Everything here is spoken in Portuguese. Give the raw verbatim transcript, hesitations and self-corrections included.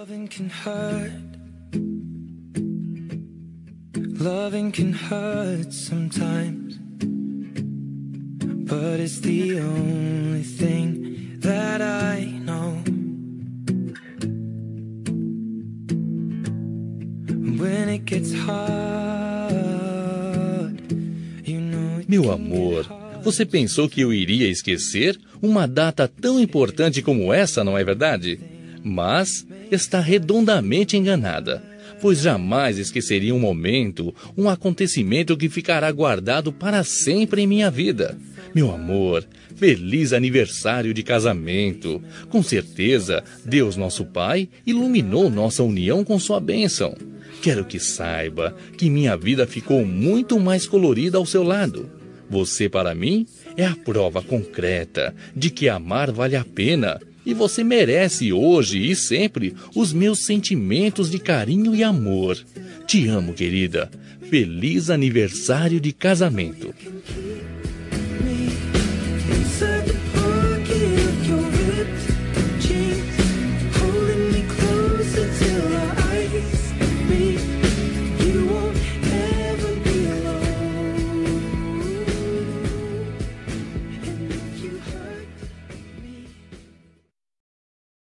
Loving can hurt. Loving can hurt sometimes, but it's the only thing that I know. When it gets hard, you know it. Meu amor, você pensou que eu iria esquecer uma data tão importante como essa, não é verdade? Mas está redondamente enganada, pois jamais esqueceria um momento, um acontecimento que ficará guardado para sempre em minha vida. Meu amor, feliz aniversário de casamento. Com certeza, Deus nosso Pai iluminou nossa união com sua bênção. Quero que saiba que minha vida ficou muito mais colorida ao seu lado. Você, para mim, é a prova concreta de que amar vale a pena. E você merece hoje e sempre os meus sentimentos de carinho e amor. Te amo, querida. Feliz aniversário de casamento.